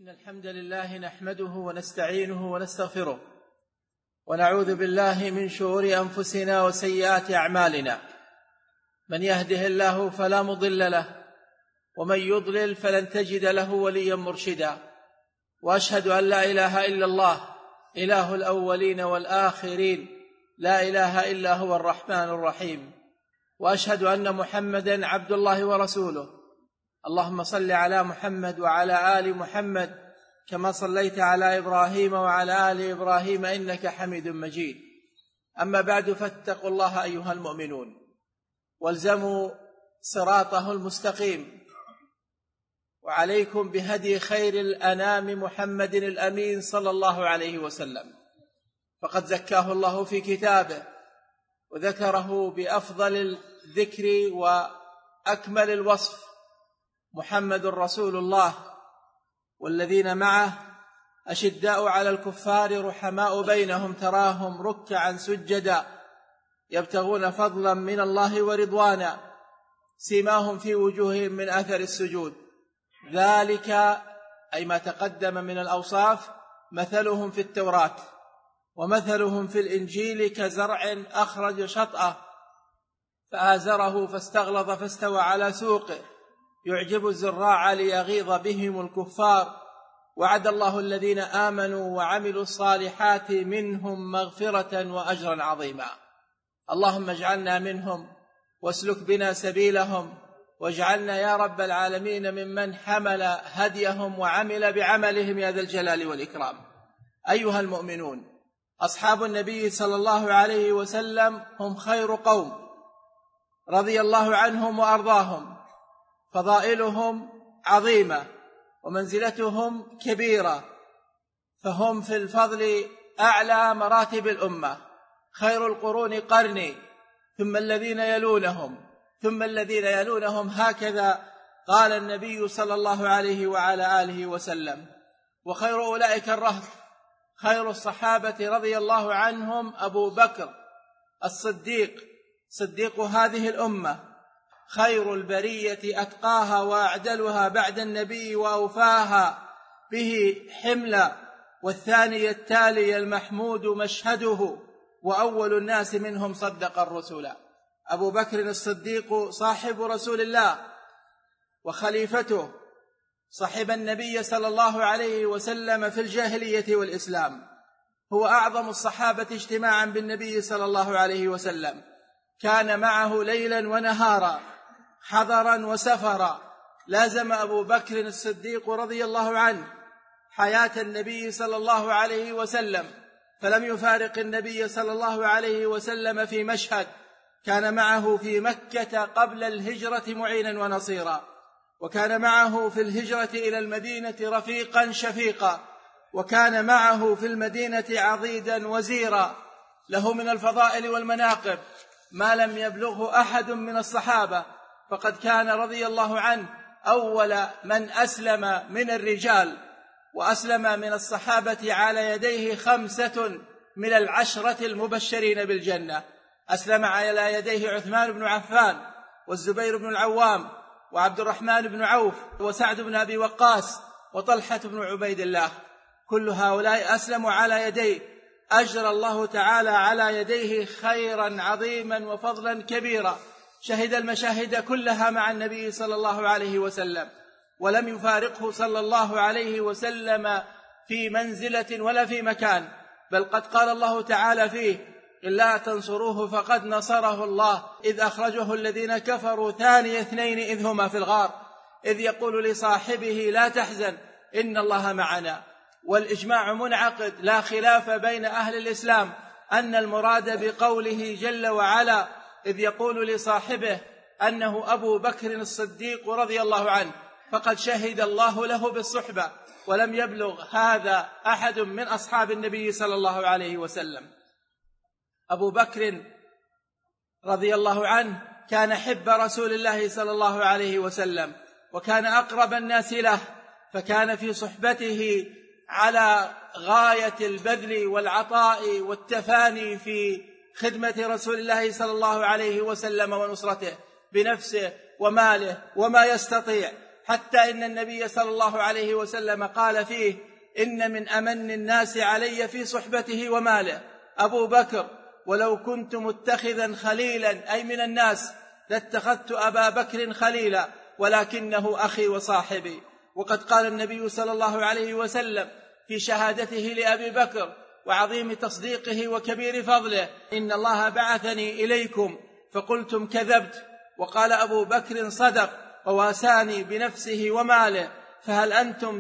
إن الحمد لله نحمده ونستعينه ونستغفره ونعوذ بالله من شرور أنفسنا وسيئات أعمالنا. من يهده الله فلا مضل له ومن يضلل فلن تجد له وليا مرشدا. وأشهد أن لا إله إلا الله إله الأولين والآخرين، لا إله إلا هو الرحمن الرحيم. وأشهد أن محمدا عبد الله ورسوله. اللهم صل على محمد وعلى آل محمد كما صليت على إبراهيم وعلى آل إبراهيم إنك حميد مجيد. أما بعد، فاتقوا الله أيها المؤمنون والزموا صراطه المستقيم، وعليكم بهدي خير الأنام محمد الأمين صلى الله عليه وسلم، فقد زكاه الله في كتابه وذكره بأفضل الذكر وأكمل الوصف: محمد رسول الله والذين معه أشداء على الكفار رحماء بينهم، تراهم ركعا سجدا يبتغون فضلا من الله ورضوانا، سيماهم في وجوههم من أثر السجود، ذلك أي ما تقدم من الأوصاف مثلهم في التوراة ومثلهم في الإنجيل كزرع أخرج شطأه فآزره فاستغلظ فاستوى على سوقه يعجب الزراع ليغيظ بهم الكفار. وعد الله الذين آمنوا وعملوا الصالحات منهم مغفرة وأجرا عظيما. اللهم اجعلنا منهم واسلك بنا سبيلهم، واجعلنا يا رب العالمين ممن حمل هديهم وعمل بعملهم يا ذا الجلال والإكرام. أيها المؤمنون، أصحاب النبي صلى الله عليه وسلم هم خير قوم رضي الله عنهم وأرضاهم، فضائلهم عظيمة ومنزلتهم كبيرة، فهم في الفضل أعلى مراتب الأمة. خير القرون قرني ثم الذين يلونهم ثم الذين يلونهم، هكذا قال النبي صلى الله عليه وعلى آله وسلم. وخير أولئك الرهط خير الصحابة رضي الله عنهم أبو بكر الصديق صديق هذه الأمة، خير البرية أتقاها وأعدلها بعد النبي وأوفاها به حملا، والثاني التالي المحمود مشهده، وأول الناس منهم صدق الرسل. أبو بكر الصديق صاحب رسول الله وخليفته، صاحب النبي صلى الله عليه وسلم في الجاهلية والإسلام، هو أعظم الصحابة اجتماعا بالنبي صلى الله عليه وسلم، كان معه ليلا ونهارا حضرا وسفرا. لازم أبو بكر الصديق رضي الله عنه حياة النبي صلى الله عليه وسلم، فلم يفارق النبي صلى الله عليه وسلم في مشهد، كان معه في مكة قبل الهجرة معينا ونصيرا، وكان معه في الهجرة إلى المدينة رفيقا شفيقا، وكان معه في المدينة عضيدا وزيرا، له من الفضائل والمناقب ما لم يبلغه أحد من الصحابة، فقد كان رضي الله عنه أول من أسلم من الرجال، وأسلم من الصحابة على يديه 5 من 10 المبشرين بالجنة. أسلم على يديه عثمان بن عفان والزبير بن العوام وعبد الرحمن بن عوف وسعد بن أبي وقاص وطلحة بن عبيد الله، كل هؤلاء أسلموا على يديه، أجرى الله تعالى على يديه خيرا عظيما وفضلا كبيرا، شهد المشاهد كلها مع النبي صلى الله عليه وسلم، ولم يفارقه صلى الله عليه وسلم في منزلة ولا في مكان، بل قد قال الله تعالى فيه: إلا تنصروه فقد نصره الله إذ أخرجه الذين كفروا ثاني اثنين إذ هما في الغار إذ يقول لصاحبه لا تحزن إن الله معنا. والإجماع منعقد، لا خلاف بين أهل الإسلام أن المراد بقوله جل وعلا إذ يقول لصاحبه أنه أبو بكر الصديق رضي الله عنه، فقد شهد الله له بالصحبة، ولم يبلغ هذا أحد من أصحاب النبي صلى الله عليه وسلم. أبو بكر رضي الله عنه كان حب رسول الله صلى الله عليه وسلم، وكان أقرب الناس له، فكان في صحبته على غاية البذل والعطاء والتفاني في خدمة رسول الله صلى الله عليه وسلم ونصرته بنفسه وماله وما يستطيع، حتى إن النبي صلى الله عليه وسلم قال فيه: إن من أمن الناس علي في صحبته وماله أبو بكر، ولو كنت متخذا خليلا أي من الناس لاتخذت أبا بكر خليلا، ولكنه أخي وصاحبي. وقد قال النبي صلى الله عليه وسلم في شهادته لأبي بكر وعظيم تصديقه وكبير فضله: إن الله بعثني إليكم فقلتم كذبت، وقال أبو بكر صدق وواساني بنفسه وماله، فهل أنتم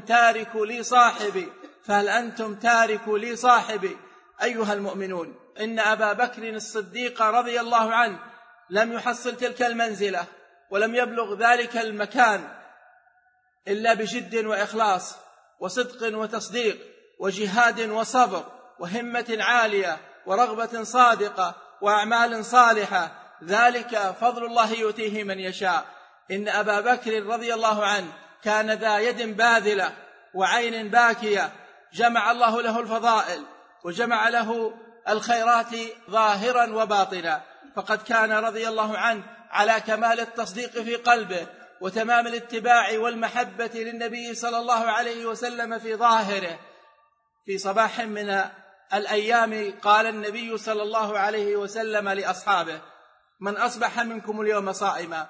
تاركوا لي صاحبي؟ أيها المؤمنون، إن أبا بكر الصديق رضي الله عنه لم يحصل تلك المنزلة ولم يبلغ ذلك المكان إلا بجد وإخلاص وصدق وتصديق وجهاد وصبر وهمة عالية ورغبة صادقة وأعمال صالحة، ذلك فضل الله يؤتيه من يشاء. إن أبا بكر رضي الله عنه كان ذا يد باذلة وعين باكية، جمع الله له الفضائل وجمع له الخيرات ظاهرا وباطنا، فقد كان رضي الله عنه على كمال التصديق في قلبه وتمام الاتباع والمحبة للنبي صلى الله عليه وسلم في ظاهره. في صباح من الأيام قال النبي صلى الله عليه وسلم لأصحابه: من أصبح منكم اليوم صائما؟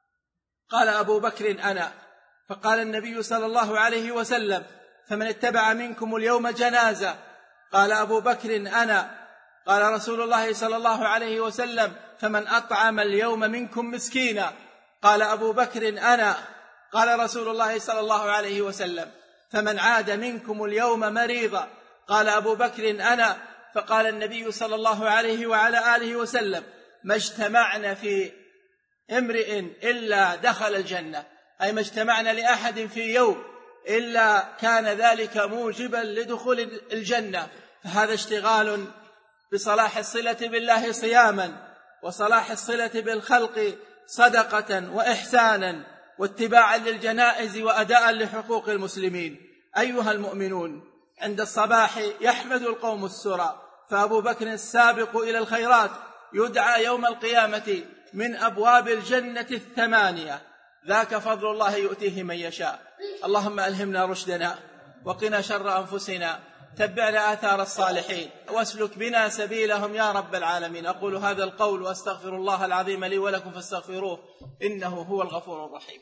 قال أبو بكر: أنا. فقال النبي صلى الله عليه وسلم: فمن اتبع منكم اليوم جنازة؟ قال أبو بكر: أنا. قال رسول الله صلى الله عليه وسلم: فمن أطعم اليوم منكم مسكينا؟ قال أبو بكر: أنا. قال رسول الله صلى الله عليه وسلم: فمن عاد منكم اليوم مريضا؟ قال أبو بكر: أنا. فقال النبي صلى الله عليه وعلى آله وسلم: ما اجتمعنا في امرئ إلا دخل الجنة، أي ما اجتمعنا لأحد في يوم إلا كان ذلك موجبا لدخول الجنة. فهذا اشتغال بصلاح الصلة بالله صياما، وصلاح الصلة بالخلق صدقة وإحسانا، واتباعا للجنائز وأداء لحقوق المسلمين. أيها المؤمنون، عند الصباح يحمد القوم السرى، فأبو بكر السابق إلى الخيرات يدعى يوم القيامة من أبواب الجنة 8، ذاك فضل الله يؤتيه من يشاء. اللهم ألهمنا رشدنا وقنا شر أنفسنا، تبعنا آثار الصالحين واسلك بنا سبيلهم يا رب العالمين. أقول هذا القول وأستغفر الله العظيم لي ولكم فاستغفروه إنه هو الغفور الرحيم.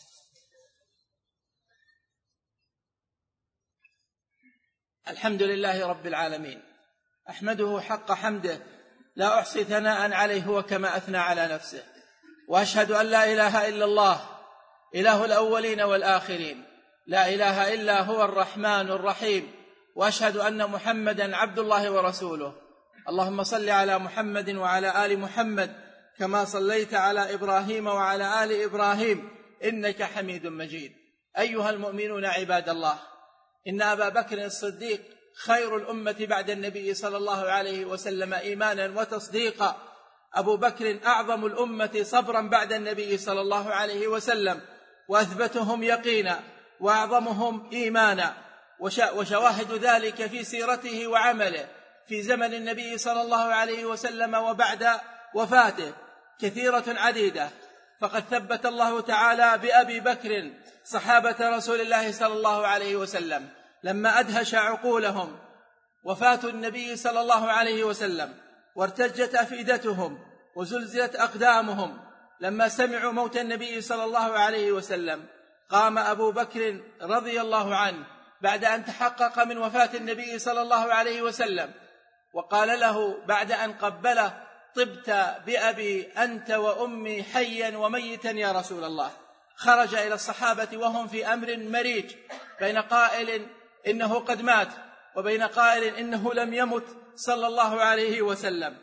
الحمد لله رب العالمين، أحمده حق حمده، لا أحصي ثناء عليه هو كما أثنى على نفسه، وأشهد أن لا إله إلا الله إله الأولين والآخرين، لا إله إلا هو الرحمن الرحيم، وأشهد أن محمدا عبد الله ورسوله. اللهم صل على محمد وعلى آل محمد كما صليت على إبراهيم وعلى آل إبراهيم إنك حميد مجيد. أيها المؤمنون عباد الله، إن أبا بكر الصديق خير الأمة بعد النبي صلى الله عليه وسلم إيمانا وتصديقا. أبو بكر أعظم الأمة صبرا بعد النبي صلى الله عليه وسلم، وأثبتهم يقينا وأعظمهم إيمانا، وشواهد ذلك في سيرته وعمله في زمن النبي صلى الله عليه وسلم وبعد وفاته كثيرة عديدة. فقد ثبت الله تعالى بأبي بكر صحابة رسول الله صلى الله عليه وسلم لما أدهش عقولهم وفاة النبي صلى الله عليه وسلم، وارتجت أفئدتهم وزلزلت أقدامهم لما سمعوا موت النبي صلى الله عليه وسلم. قام أبو بكر رضي الله عنه بعد أن تحقق من وفاة النبي صلى الله عليه وسلم، وقال له بعد أن قبله: طبت بأبي أنت وأمي حيا وميتا يا رسول الله. خرج إلى الصحابة وهم في أمر مريج، بين قائل إنه قد مات وبين قائل إنه لم يمت صلى الله عليه وسلم،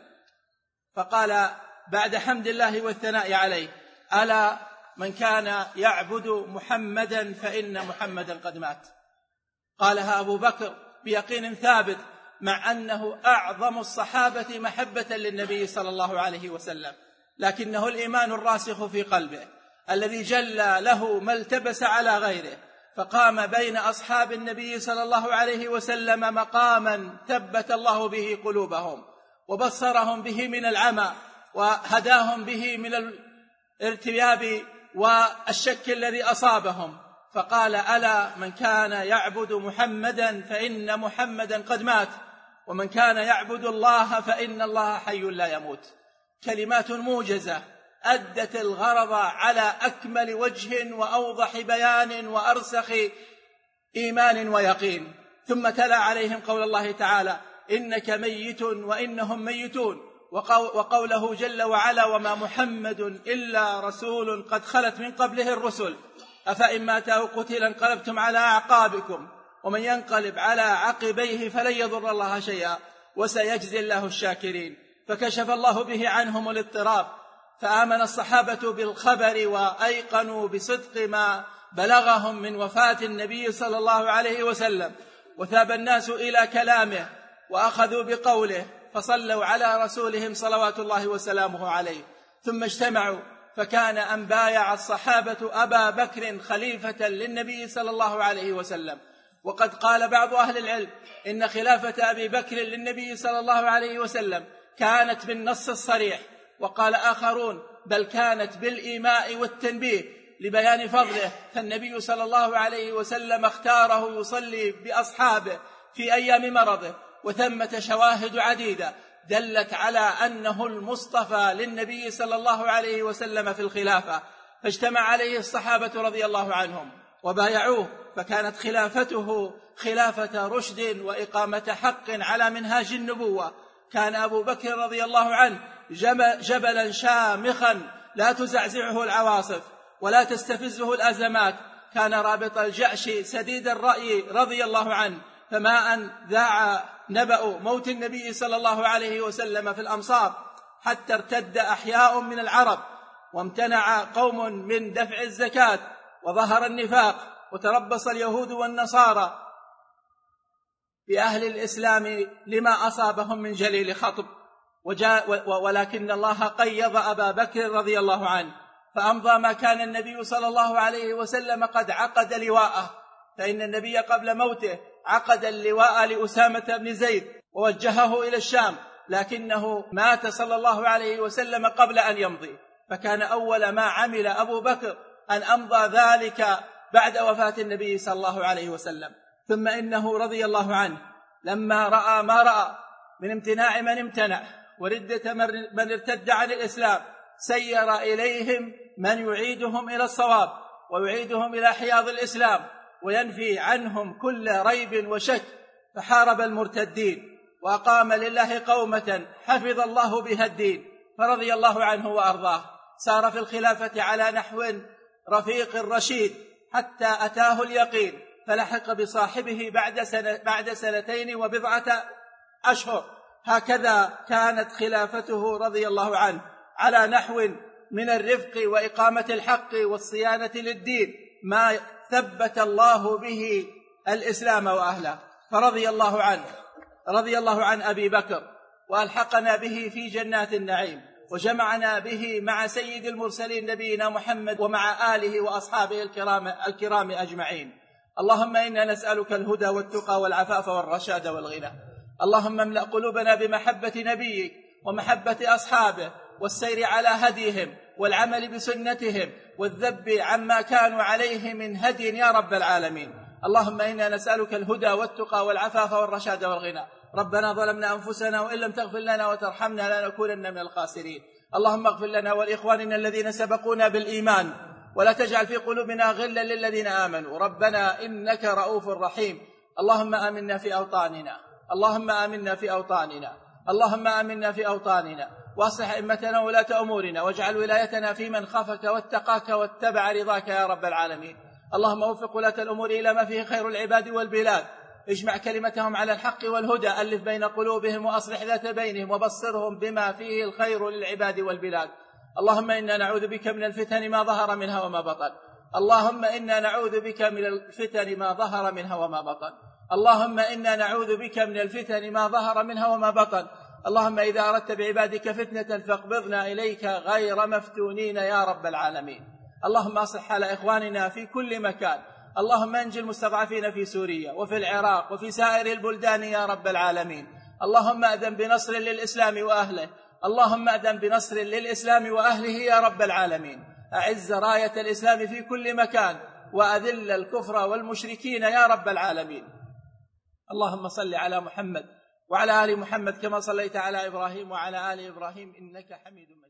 فقال بعد حمد الله والثناء عليه: ألا من كان يعبد محمدا فإن محمدا قد مات. قالها أبو بكر بيقين ثابت، مع أنه أعظم الصحابة محبة للنبي صلى الله عليه وسلم، لكنه الإيمان الراسخ في قلبه الذي جل له ما التبس على غيره، فقام بين أصحاب النبي صلى الله عليه وسلم مقاما ثبت الله به قلوبهم وبصرهم به من العمى وهداهم به من الارتياب والشك الذي أصابهم، فقال: ألا من كان يعبد محمدا فإن محمدا قد مات، ومن كان يعبد الله فإن الله حي لا يموت. كلمات موجزة أدت الغرض على أكمل وجه وأوضح بيان وأرسخ إيمان ويقين. ثم تلا عليهم قول الله تعالى: إنك ميت وإنهم ميتون، وقوله جل وعلا: وما محمد إلا رسول قد خلت من قبله الرسل أفإن مات أو قتل انقلبتم على أعقابكم ومن ينقلب على عقبيه فلن يضر الله شيئا وسيجزي الله الشاكرين. فكشف الله به عنهم الاضطراب، فآمن الصحابة بالخبر وأيقنوا بصدق ما بلغهم من وفاة النبي صلى الله عليه وسلم، وثاب الناس إلى كلامه وأخذوا بقوله، فصلوا على رسولهم صلوات الله وسلامه عليه. ثم اجتمعوا، فكان أن بايع الصحابة أبا بكر خليفة للنبي صلى الله عليه وسلم. وقد قال بعض أهل العلم إن خلافة أبي بكر للنبي صلى الله عليه وسلم كانت بالنص الصريح، وقال آخرون بل كانت بالإيماء والتنبيه لبيان فضله، فالنبي صلى الله عليه وسلم اختاره يصلي بأصحابه في أيام مرضه، وثمة شواهد عديدة دلت على أنه المصطفى للنبي صلى الله عليه وسلم في الخلافة، فاجتمع عليه الصحابة رضي الله عنهم وبايعوه، فكانت خلافته خلافة رشد وإقامة حق على منهاج النبوة. كان أبو بكر رضي الله عنه جبلا شامخا لا تزعزعه العواصف ولا تستفزه الأزمات، كان رابط الجأش سديد الرأي رضي الله عنه، فما أن ذاع نبأ موت النبي صلى الله عليه وسلم في الأمصار حتى ارتد أحياء من العرب، وامتنع قوم من دفع الزكاة، وظهر النفاق، وتربص اليهود والنصارى بأهل الإسلام لما أصابهم من جليل خطب، ولكن الله قيض أبا بكر رضي الله عنه، فأمضى ما كان النبي صلى الله عليه وسلم قد عقد لواءه، فإن النبي قبل موته عقد اللواء لأسامة بن زيد ووجهه إلى الشام، لكنه مات صلى الله عليه وسلم قبل أن يمضي، فكان أول ما عمل أبو بكر أن أمضى ذلك بعد وفاة النبي صلى الله عليه وسلم. ثم إنه رضي الله عنه لما رأى ما رأى من امتناع من امتنع وردة من ارتد عن الإسلام، سير إليهم من يعيدهم إلى الصواب ويعيدهم إلى حياض الإسلام وينفي عنهم كل ريب وشك، فحارب المرتدين وأقام لله قومة حفظ الله بها الدين، فرضي الله عنه وأرضاه. سار في الخلافة على نحو رفيق رشيد حتى أتاه اليقين، فلحق بصاحبه بعد 2 وبضعة أشهر. هكذا كانت خلافته رضي الله عنه على نحو من الرفق وإقامة الحق والصيانة للدين ما ثبت الله به الإسلام وأهله. فرضي الله عنه رضي الله عن أبي بكر، وألحقنا به في جنات النعيم، وجمعنا به مع سيد المرسلين نبينا محمد ومع آله وأصحابه الكرام أجمعين. اللهم إنا نسألك الهدى والتقى والعفاف والرشاد والغنى. اللهم املأ قلوبنا بمحبة نبيك ومحبة أصحابه والسير على هديهم والعمل بسنتهم والذب عما كانوا عليه من هدي يا رب العالمين. اللهم إنا نسألك الهدى والتقى والعفاف والرشاد والغنى. ربنا ظلمنا أنفسنا وإن لم تغفر لنا وترحمنا لنكونن من الخاسرين. اللهم اغفر لنا ولإخواننا الذين سبقونا بالإيمان، ولا تجعل في قلوبنا غلا للذين آمنوا. ربنا إنك رؤوف رحيم. اللهم آمنا في أوطاننا، اللهم آمنا في أوطاننا، اللهم آمنا في أوطاننا، واصلح أئمتنا وولاة أمورنا، واجعل ولايتنا في من خافك واتقاك واتبع رضاك يا رب العالمين. اللهم وفق ولاة الأمور إلى ما فيه خير العباد والبلاد، اجمع كلمتهم على الحق والهدى، ألف بين قلوبهم وأصلح ذات بينهم، وبصرهم بما فيه الخير للعباد والبلاد. اللهم إنا نعوذ بك من الفتن ما ظهر منها وما بطن، اللهم إنا نعوذ بك من الفتن ما ظهر منها وما بطن، اللهم إنا نعوذ بك من الفتن ما ظهر منها وما بطن. اللهم إذا أردت بعبادك فتنة فاقبضنا إليك غير مفتونين يا رب العالمين. اللهم أصلح حال إخواننا في كل مكان، اللهم انجي المستضعفين في سوريا وفي العراق وفي سائر البلدان يا رب العالمين. اللهم أذن بنصر للإسلام وأهله، اللهم أذن بنصر للإسلام وأهله يا رب العالمين. أعز راية الإسلام في كل مكان، وأذل الكفر والمشركين يا رب العالمين. اللهم صل على محمد وعلى آل محمد كما صليت على إبراهيم وعلى آل إبراهيم إنك حميد مجيد.